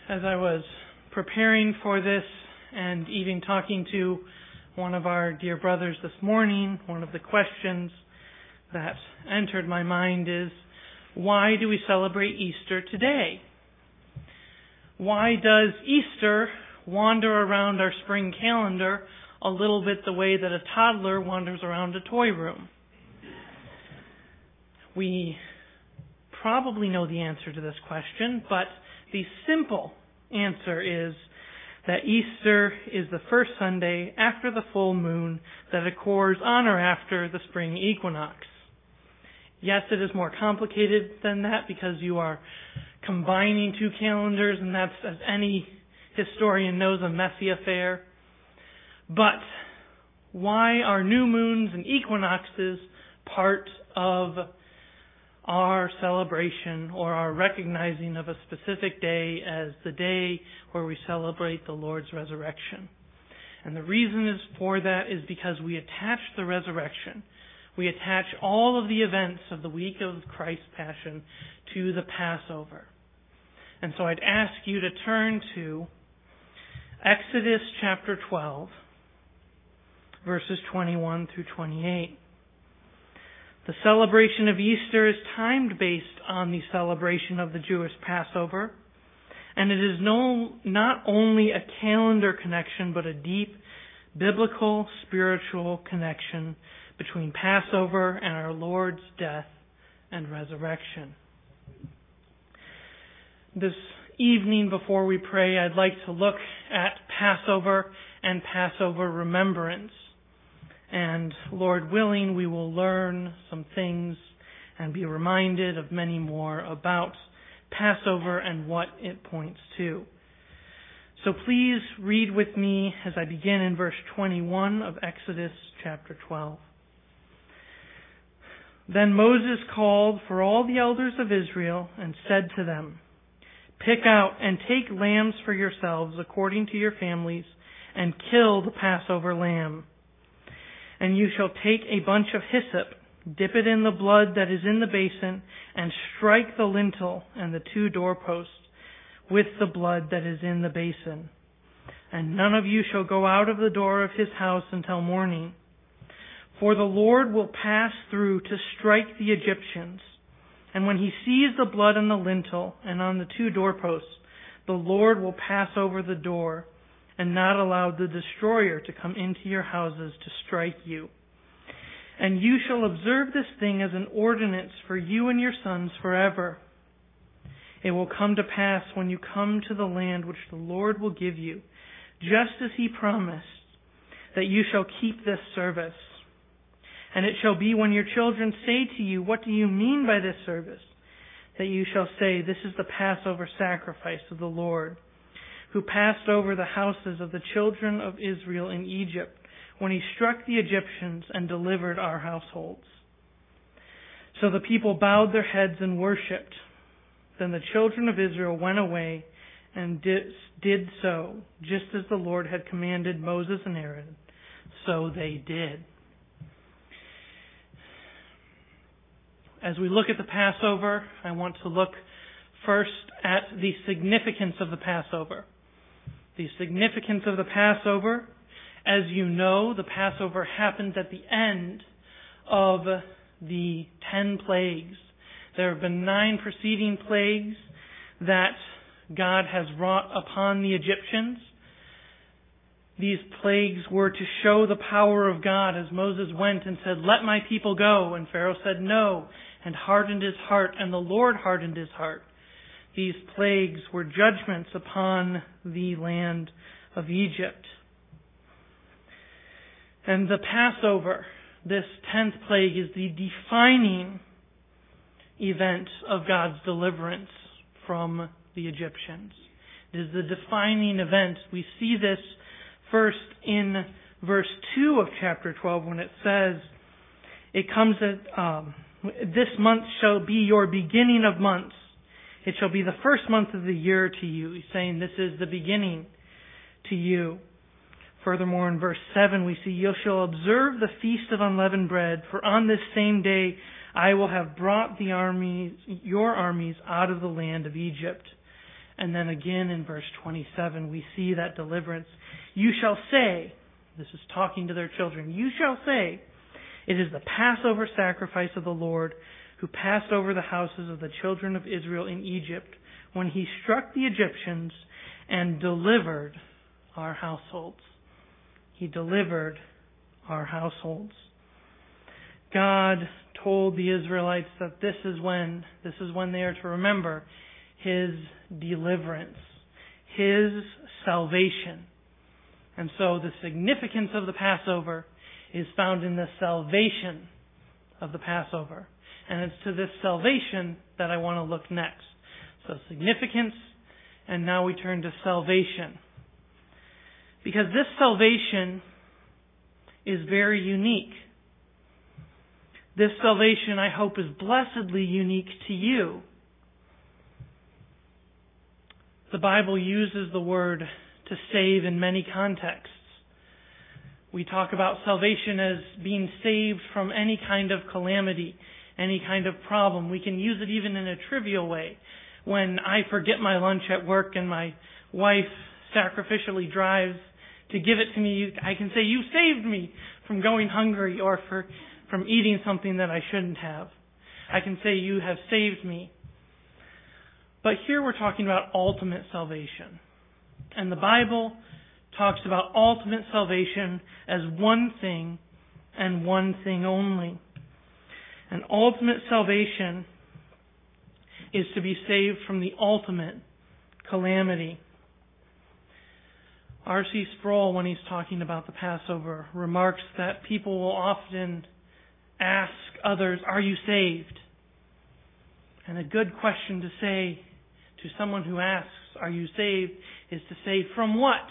As I was preparing for this and even talking to one of our dear brothers this morning, one of the questions that entered my mind is, why do we celebrate Easter today? Why does Easter wander around our spring calendar a little bit the way that a toddler wanders around a toy room? We probably know the answer to this question, but the simple answer is that Easter is the first Sunday after the full moon that occurs on or after the spring equinox. Yes, it is more complicated than that because you are combining two calendars, and that's, as any historian knows, a messy affair. But why are new moons and equinoxes part of our celebration or our recognizing of a specific day as the day where we celebrate the Lord's resurrection? And the reason for that is because we attach the resurrection. We attach all of the events of the week of Christ's Passion to the Passover. And so I'd ask you to turn to Exodus chapter 12, verses 21 through 28. The celebration of Easter is timed based on the celebration of the Jewish Passover, and it is not only a calendar connection, but a deep biblical spiritual connection between Passover and our Lord's death and resurrection. This evening before we pray, I'd like to look at Passover and Passover remembrance. And Lord willing, we will learn some things and be reminded of many more about Passover and what it points to. So please read with me as I begin in verse 21 of Exodus chapter 12. Then Moses called for all the elders of Israel and said to them, "Pick out and take lambs for yourselves according to your families, and kill the Passover lamb. And you shall take a bunch of hyssop, dip it in the blood that is in the basin, and strike the lintel and the two doorposts with the blood that is in the basin. And none of you shall go out of the door of his house until morning. For the Lord will pass through to strike the Egyptians. And when he sees the blood on the lintel and on the two doorposts, the Lord will pass over the door and not allow the destroyer to come into your houses to strike you. And you shall observe this thing as an ordinance for you and your sons forever. It will come to pass when you come to the land which the Lord will give you, just as he promised, that you shall keep this service. And it shall be when your children say to you, 'What do you mean by this service?' that you shall say, 'This is the Passover sacrifice of the Lord, who passed over the houses of the children of Israel in Egypt when he struck the Egyptians and delivered our households.' So the people bowed their heads and worshipped. Then the children of Israel went away and did so, just as the Lord had commanded Moses and Aaron. So they did." As we look at the Passover, I want to look first at the significance of the Passover. The significance of the Passover, as you know, the Passover happens at the end of the 10 plagues. There have been 9 preceding plagues that God has wrought upon the Egyptians. These plagues were to show the power of God as Moses went and said, "Let my people go." And Pharaoh said no, and hardened his heart, and the Lord hardened his heart. These plagues were judgments upon the land of Egypt. And the Passover, this 10th plague, is the defining event of God's deliverance from the Egyptians. It is the defining event. We see this first in verse 2 of chapter 12 when it says, it comes at, "This month shall be your beginning of months. It shall be the first month of the year to you." He's saying this is the beginning to you. Furthermore, in verse 7, we see, "You shall observe the feast of unleavened bread, for on this same day I will have brought your armies out of the land of Egypt. And then again in verse 27, we see that deliverance. You shall say, this is talking to their children, you shall say, it is the Passover sacrifice of the Lord who passed over the houses of the children of Israel in Egypt when he struck the Egyptians and delivered our households. He delivered our households. God told the Israelites that this is when they are to remember His deliverance, His salvation. And so the significance of the Passover is found in the salvation of the Passover. And it's to this salvation that I want to look next. So significance, and now we turn to salvation. Because this salvation is very unique. This salvation, I hope, is blessedly unique to you. The Bible uses the word to save in many contexts. We talk about salvation as being saved from any kind of calamity, any kind of problem. We can use it even in a trivial way. When I forget my lunch at work and my wife sacrificially drives to give it to me, I can say, you saved me from going hungry or from eating something that I shouldn't have. I can say, you have saved me. But here we're talking about ultimate salvation. And the Bible talks about ultimate salvation as one thing and one thing only. And ultimate salvation is to be saved from the ultimate calamity. R.C. Sproul, when he's talking about the Passover, remarks that people will often ask others, are you saved? And a good question to say to someone who asks, are you saved, is to say, from what?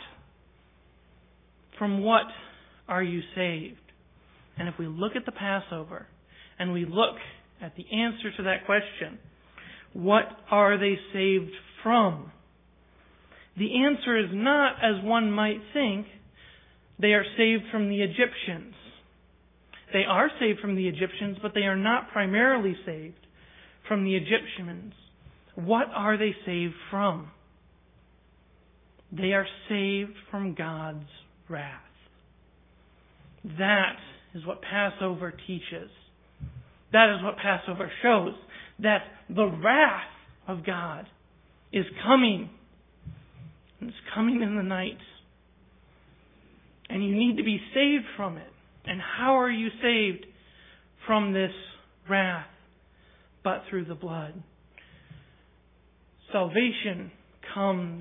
From what are you saved? And if we look at the Passover, and we look at the answer to that question, what are they saved from? The answer is not, as one might think, they are saved from the Egyptians. They are saved from the Egyptians, but they are not primarily saved from the Egyptians. What are they saved from? They are saved from God's wrath. That is what Passover teaches. That is what Passover shows. That the wrath of God is coming. It's coming in the night. And you need to be saved from it. And how are you saved from this wrath? But through the blood. Salvation comes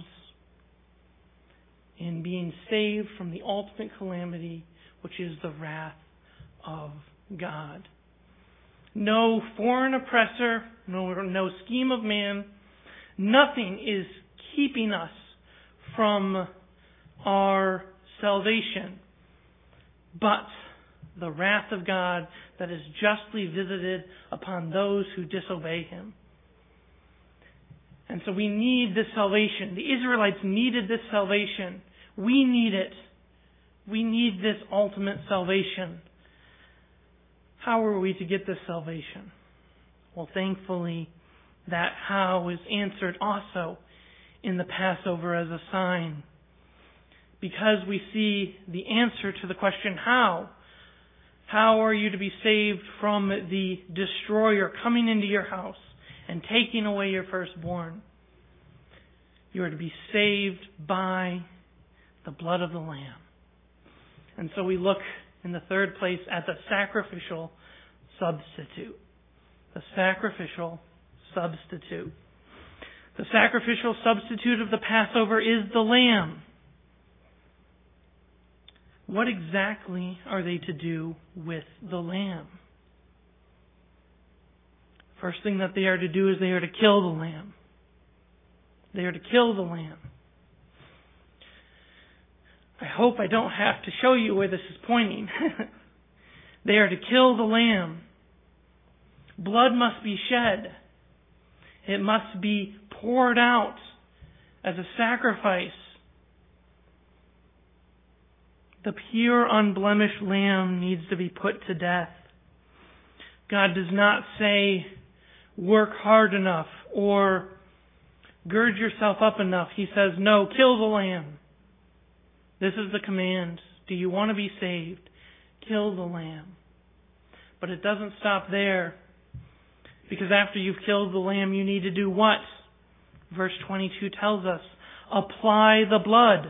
in being saved from the ultimate calamity, which is the wrath of God. No foreign oppressor, no scheme of man, nothing is keeping us from our salvation, but the wrath of God that is justly visited upon those who disobey Him. And so we need this salvation. The Israelites needed this salvation. We need it. We need this ultimate salvation. How are we to get this salvation? Well, thankfully, that how is answered also in the Passover as a sign. Because we see the answer to the question, how? How are you to be saved from the destroyer coming into your house and taking away your firstborn? You are to be saved by the blood of the Lamb. And so we look in the third place at the sacrificial substitute. The sacrificial substitute. The sacrificial substitute of the Passover is the Lamb. What exactly are they to do with the Lamb? First thing that they are to do is they are to kill the Lamb. They are to kill the Lamb. I hope I don't have to show you where this is pointing. They are to kill the Lamb. Blood must be shed. It must be poured out as a sacrifice. The pure, unblemished lamb needs to be put to death. God does not say, work hard enough or gird yourself up enough. He says, no, kill the lamb. This is the command. Do you want to be saved? Kill the lamb. But it doesn't stop there. Because after you've killed the lamb, you need to do what? Verse 22 tells us, apply the blood.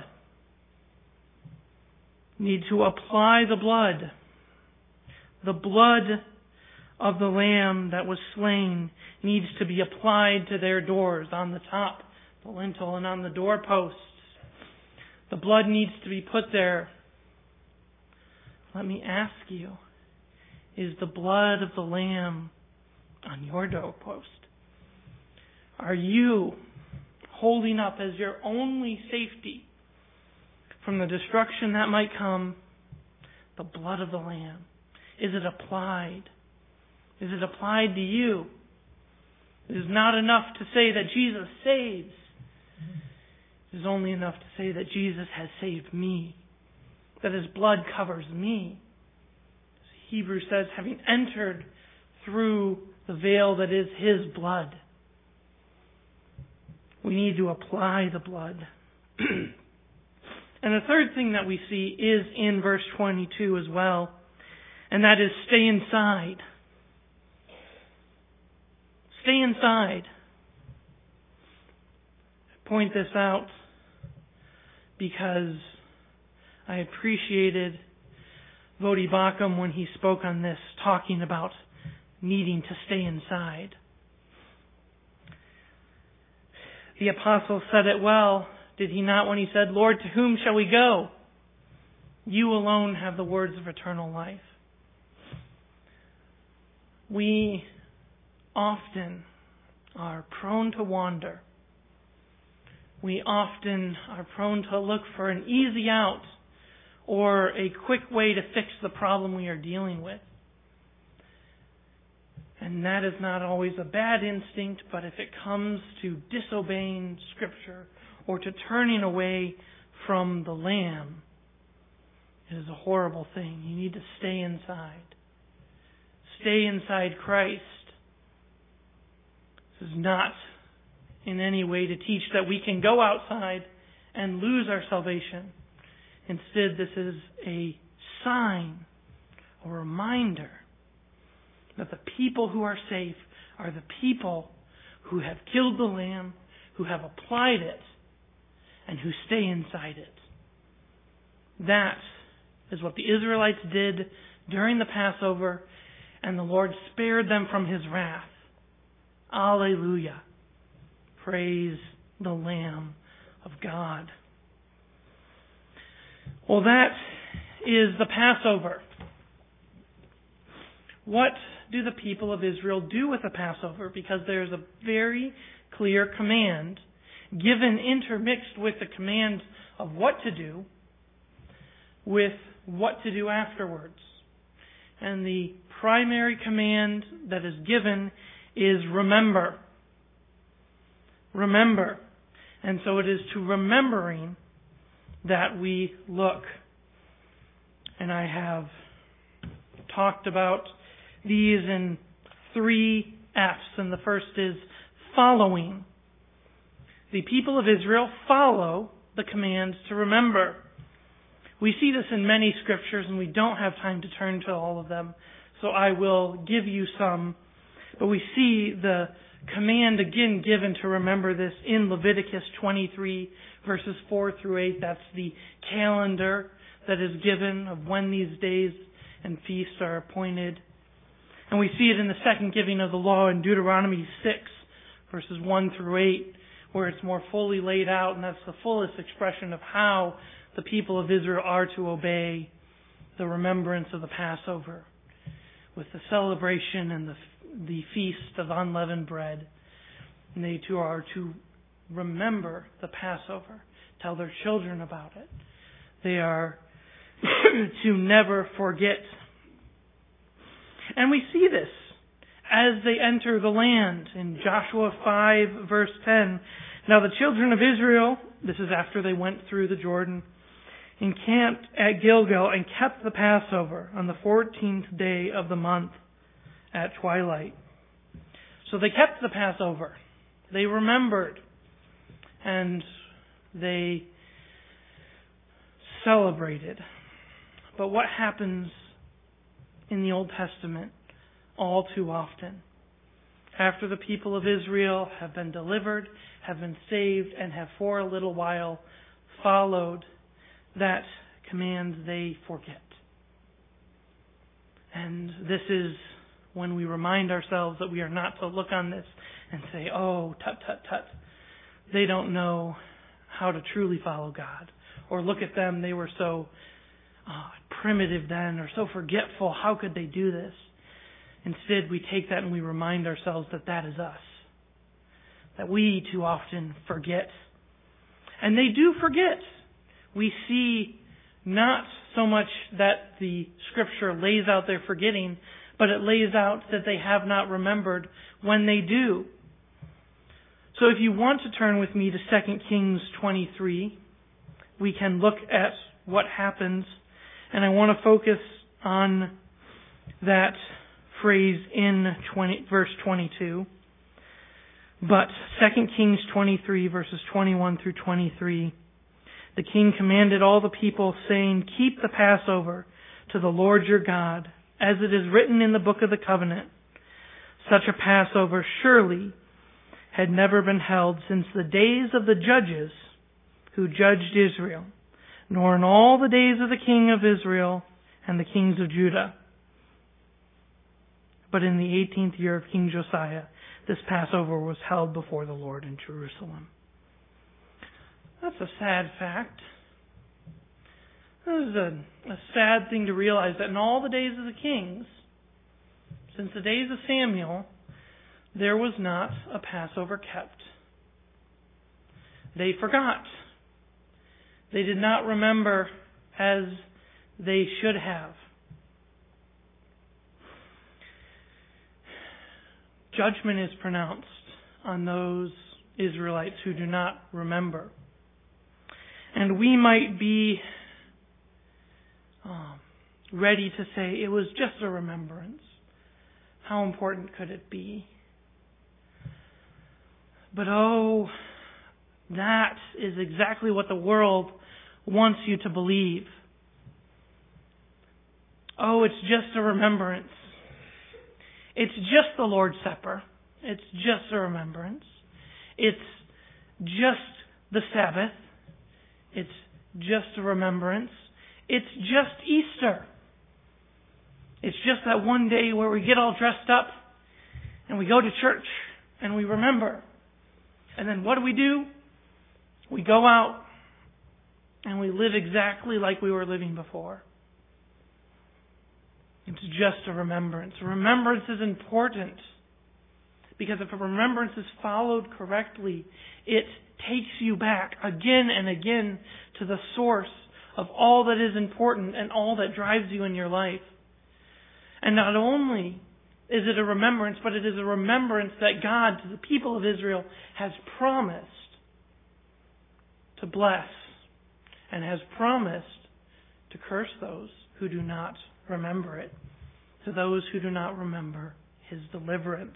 You need to apply the blood. The blood of the lamb that was slain needs to be applied to their doors, on the top, the lintel, and on the doorposts. The blood needs to be put there. Let me ask you, is the blood of the lamb on your doorpost? Are you holding up as your only safety from the destruction that might come the blood of the lamb? Is it applied? Is it applied to you? It is not enough to say that Jesus saves. It is only enough to say that Jesus has saved me, that His blood covers me. As Hebrews says, having entered through the veil that is His blood. We need to apply the blood. And the third thing that we see is in verse 22 as well, and that is stay inside. Stay inside. I point this out because I appreciated Vodi Bakum when he spoke on this, talking about needing to stay inside. The apostle said it well, did he not, when he said, Lord, to whom shall we go? You alone have the words of eternal life. We often are prone to wander. We often are prone to look for an easy out or a quick way to fix the problem we are dealing with. And that is not always a bad instinct, but if it comes to disobeying Scripture or to turning away from the Lamb, it is a horrible thing. You need to stay inside. Stay inside Christ. This is not in any way to teach that we can go outside and lose our salvation. Instead, this is a sign, a reminder that the people who are safe are the people who have killed the Lamb, who have applied it, and who stay inside it. That is what the Israelites did during the Passover, and the Lord spared them from His wrath. Alleluia. Praise the Lamb of God. Well, that is the Passover. What do the people of Israel do with the Passover? Because there's a very clear command given intermixed with the command of what to do with what to do afterwards. And the primary command that is given is remember. Remember. And so it is to remembering that we look. And I have talked about these in 3 F's, and the first is following. The people of Israel follow the command to remember. We see this in many scriptures, and we don't have time to turn to all of them, so I will give you some. But we see the command again given to remember this in Leviticus 23, verses 4 through 8. That's the calendar that is given of when these days and feasts are appointed. And we see it in the second giving of the law in Deuteronomy 6, verses 1 through 8, where it's more fully laid out, and that's the fullest expression of how the people of Israel are to obey the remembrance of the Passover, with the celebration and the feast of unleavened bread. And they too are to remember the Passover, tell their children about it. They are to never forget. And we see this as they enter the land in Joshua 5, verse 10. Now the children of Israel, this is after they went through the Jordan, encamped at Gilgal and kept the Passover on the 14th day of the month at twilight. So they kept the Passover. They remembered. and they celebrated. But what happens in the Old Testament all too often? After the people of Israel have been delivered, have been saved, and have for a little while followed that command, they forget. And this is when we remind ourselves that we are not to look on this and say, oh, tut, tut, tut. They don't know how to truly follow God. Or look at them, they were so primitive then, or so forgetful. How could they do this? Instead, we take that and we remind ourselves that that is us. That we too often forget. And they do forget. We see not so much that the Scripture lays out their forgetting, but it lays out that they have not remembered when they do. So if you want to turn with me to 2 Kings 23, we can look at what happens. And I want to focus on that phrase in verse 22. But 2 Kings 23, verses 21 through 23, the king commanded all the people, saying, "Keep the Passover to the Lord your God, as it is written in the book of the covenant. Such a Passover surely had never been held since the days of the judges who judged Israel, nor in all the days of the king of Israel and the kings of Judah. But in the 18th year of King Josiah, this Passover was held before the Lord in Jerusalem." That's a sad fact. This is a sad thing to realize, that in all the days of the kings, since the days of Samuel, there was not a Passover kept. They forgot. They did not remember as they should have. Judgment is pronounced on those Israelites who do not remember. And we might be ready to say it was just a remembrance. How important could it be? But oh, that is exactly what the world wants you to believe. Oh, it's just a remembrance. It's just the Lord's Supper. It's just a remembrance. It's just the Sabbath. It's just a remembrance. It's just Easter. It's just that one day where we get all dressed up and we go to church and we remember. And then what do? We go out and we live exactly like we were living before. It's just a remembrance. Remembrance is important because if a remembrance is followed correctly, it takes you back again and again to the source of all that is important and all that drives you in your life. And not only is it a remembrance, but it is a remembrance that God, to the people of Israel, has promised to bless and has promised to curse those who do not remember it, to those who do not remember His deliverance.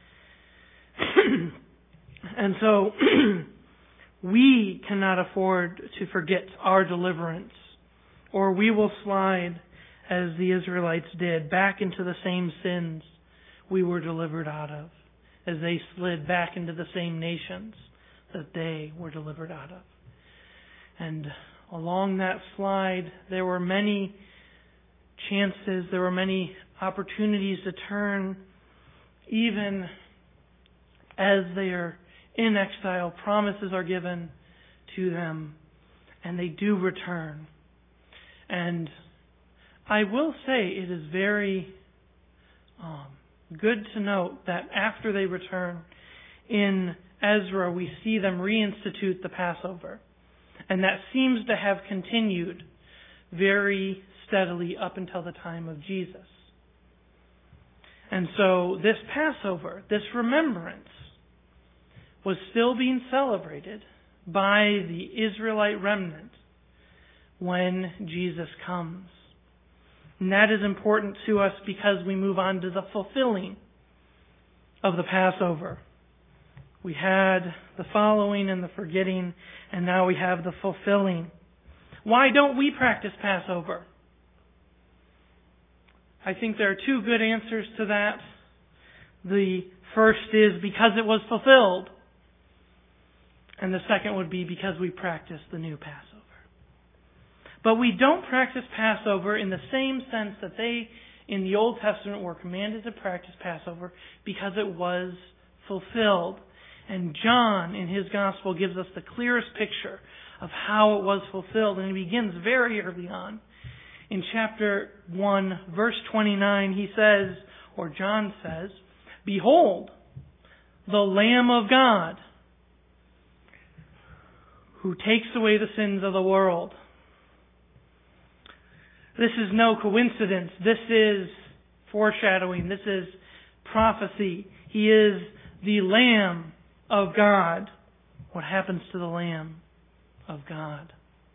And so we cannot afford to forget our deliverance, or we will slide, as the Israelites did, back into the same sins we were delivered out of, as they slid back into the same nations that they were delivered out of. And along that slide, there were many chances, there were many opportunities to turn, even as they are in exile. Promises are given to them, and they do return. And I will say it is very good to note that after they return, in Ezra we see them reinstitute the Passover. And that seems to have continued very steadily up until the time of Jesus. And so this Passover, this remembrance, was still being celebrated by the Israelite remnant when Jesus comes. And that is important to us because we move on to the fulfilling of the Passover. We had the following and the forgetting, and now we have the fulfilling. Why don't we practice Passover? I think there are two good answers to that. The first is because it was fulfilled. And the second would be because we practice the new Passover. But we don't practice Passover in the same sense that they in the Old Testament were commanded to practice Passover because it was fulfilled. And John in his Gospel gives us the clearest picture of how it was fulfilled. And he begins very early on. In chapter 1, verse 29, he says, or John says, "Behold, the Lamb of God, who takes away the sins of the world." This is no coincidence. This is foreshadowing. This is prophecy. He is the Lamb of God. What happens to the Lamb of God?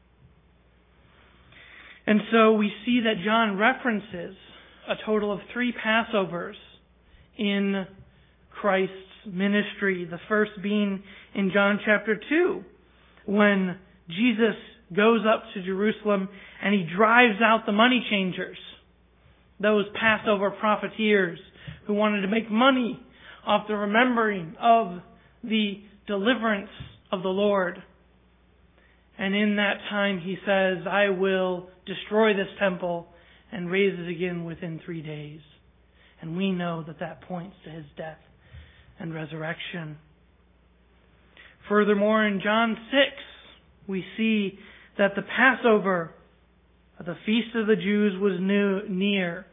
And so we see that John references a total of 3 Passovers in Christ's ministry. The first being in John chapter 2, when Jesus goes up to Jerusalem and he drives out the money changers, those Passover profiteers who wanted to make money off the remembering of the deliverance of the Lord. And in that time he says, "I will destroy this temple and raise it again within 3 days." And we know that that points to his death and resurrection. Furthermore, in John 6, we see that the Passover, the Feast of the Jews, was near.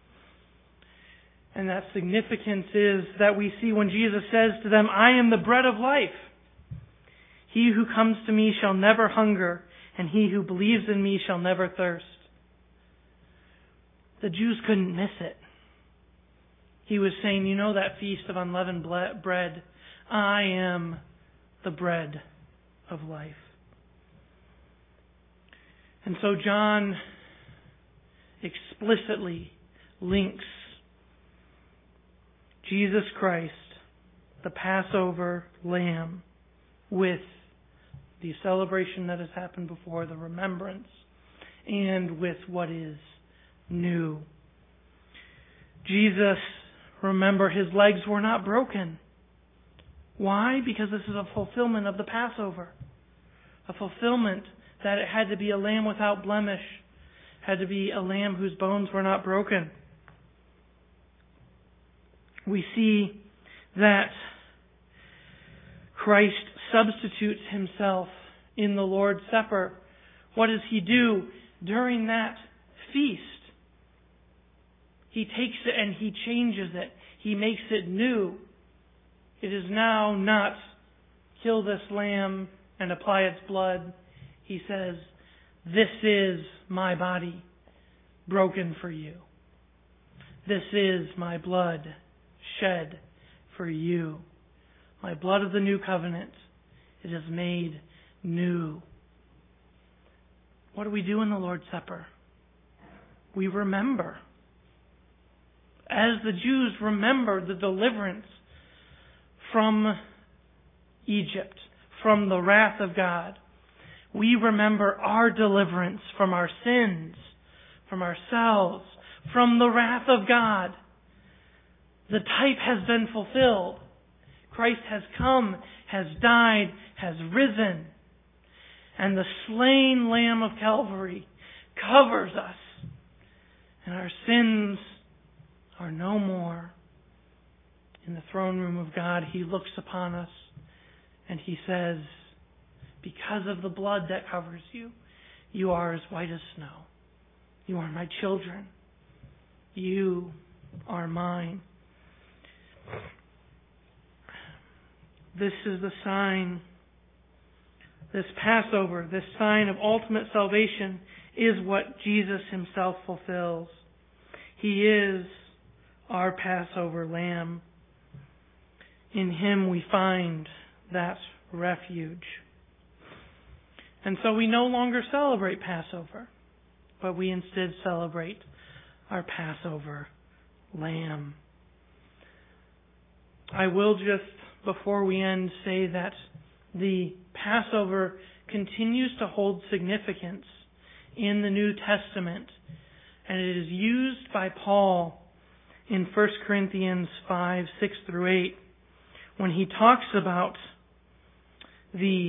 And that significance is that we see when Jesus says to them, "I am the bread of life. He who comes to me shall never hunger, and he who believes in me shall never thirst." The Jews couldn't miss it. He was saying, you know that feast of unleavened bread? I am the bread of life. And so John explicitly links Jesus Christ, the Passover Lamb, with the celebration that has happened before, the remembrance, and with what is new. Jesus, remember, his legs were not broken. Why? Because this is a fulfillment of the Passover. A fulfillment that it had to be a lamb without blemish, had to be a lamb whose bones were not broken. We see that Christ substitutes himself in the Lord's Supper. What does he do during that feast? He takes it and he changes it. He makes it new. It is now not kill this lamb and apply its blood. He says, "This is my body broken for you. This is my blood shed for you. My blood of the new covenant. It is made new." What do we do in the Lord's Supper? We remember. As the Jews remember the deliverance from Egypt, from the wrath of God, we remember our deliverance from our sins, from ourselves, from the wrath of God. The type has been fulfilled. Christ has come, has died, has risen. And the slain Lamb of Calvary covers us. And our sins are no more. In the throne room of God, he looks upon us and he says, "Because of the blood that covers you, you are as white as snow. You are my children. You are mine." This is the sign, this Passover, this sign of ultimate salvation, is what Jesus himself fulfills. He is our Passover Lamb. In him we find that refuge. And so we no longer celebrate Passover, but we instead celebrate our Passover Lamb. I will just, before we end, say that the Passover continues to hold significance in the New Testament, and it is used by Paul in 1 Corinthians 5, 6 through 8, when he talks about the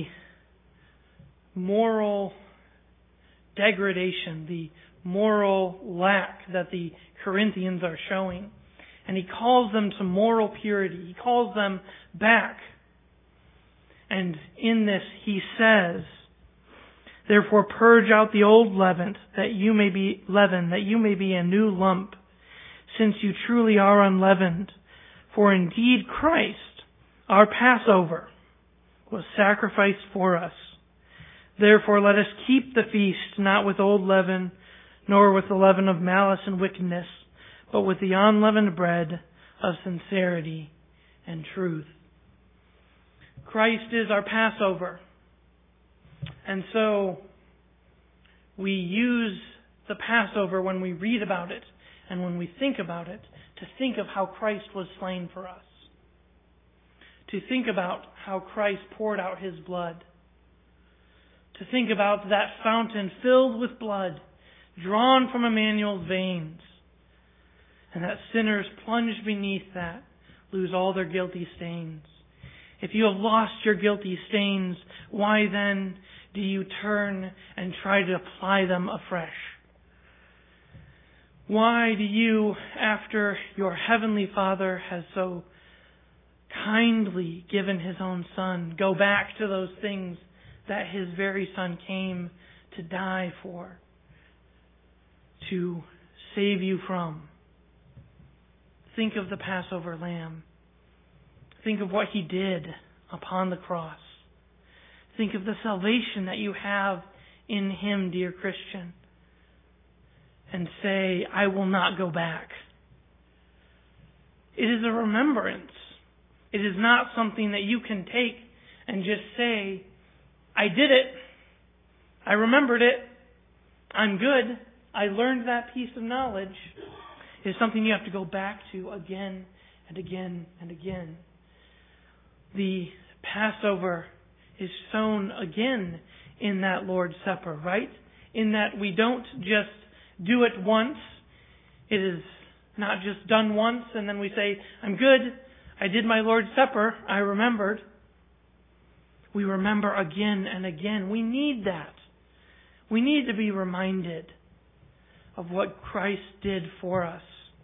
moral degradation, the moral lack that the Corinthians are showing. And he calls them to moral purity. He calls them back. And in this he says, "Therefore purge out the old leaven, that you may be a new lump, since you truly are unleavened. For indeed Christ, our Passover, was sacrificed for us. Therefore let us keep the feast, not with old leaven, nor with the leaven of malice and wickedness, but with the unleavened bread of sincerity and truth." Christ is our Passover. And so we use the Passover when we read about it and when we think about it to think of how Christ was slain for us. To think about how Christ poured out His blood. To think about that fountain filled with blood drawn from Emmanuel's veins, and that sinners plunged beneath that lose all their guilty stains. If you have lost your guilty stains, why then do you turn and try to apply them afresh? Why do you, after your Heavenly Father has so kindly given His own Son, go back to those things that His very Son came to die for, to save you from? Think of the Passover lamb. Think of what He did upon the cross. Think of the salvation that you have in Him, dear Christian. And say, "I will not go back." It is a remembrance. It is not something that you can take and just say, "I did it. I remembered it. I'm good. I learned that piece of knowledge." It is something you have to go back to again and again and again. The Passover is shown again in that Lord's Supper, right? In that we don't just do it once. It is not just done once and then we say, "I'm good. I did my Lord's Supper. I remembered." We remember again and again. We need that. We need to be reminded of what Christ did for us.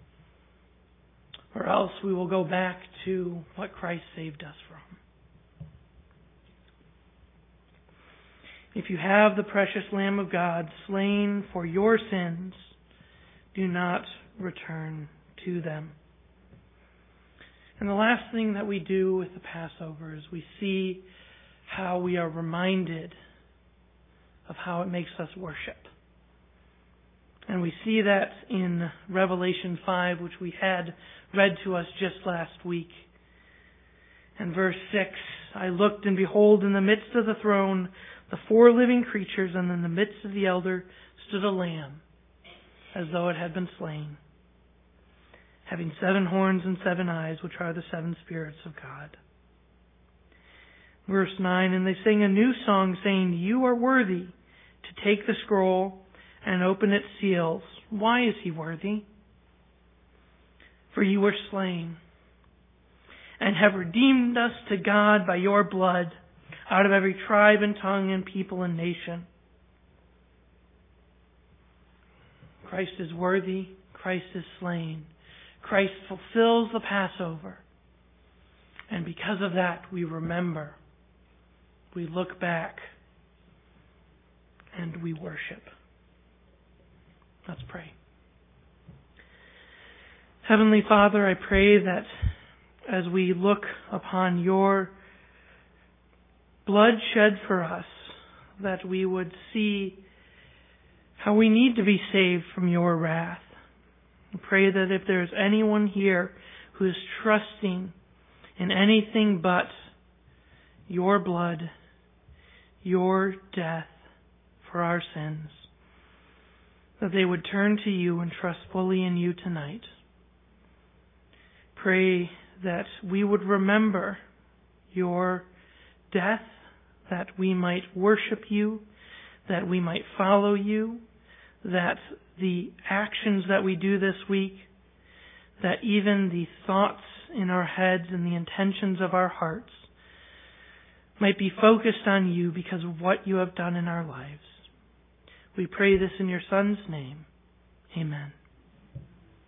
Or else we will go back to what Christ saved us from. If you have the precious Lamb of God slain for your sins, do not return to them. And the last thing that we do with the Passover is we see how we are reminded of how it makes us worship. And we see that in Revelation 5, which we had read to us just last week. And verse 6, "I looked, and behold, in the midst of the throne, the 4 living creatures, and in the midst of the elder stood a lamb, as though it had been slain, having 7 horns and 7 eyes, which are the 7 spirits of God." Verse 9, "And they sang a new song, saying, 'You are worthy to take the scroll and open its seals.'" Why is He worthy? "For you were slain, and have redeemed us to God by your blood, out of every tribe and tongue and people and nation." Christ is worthy. Christ is slain. Christ fulfills the Passover. And because of that, we remember. We look back. And we worship. Let's pray. Heavenly Father, I pray that as we look upon your blood shed for us, that we would see how we need to be saved from your wrath. I pray that if there's anyone here who is trusting in anything but your blood, your death for our sins, that they would turn to you and trust fully in you tonight. Pray that we would remember your death, that we might worship you, that we might follow you, that the actions that we do this week, that even the thoughts in our heads and the intentions of our hearts might be focused on you because of what you have done in our lives. We pray this in your Son's name. Amen.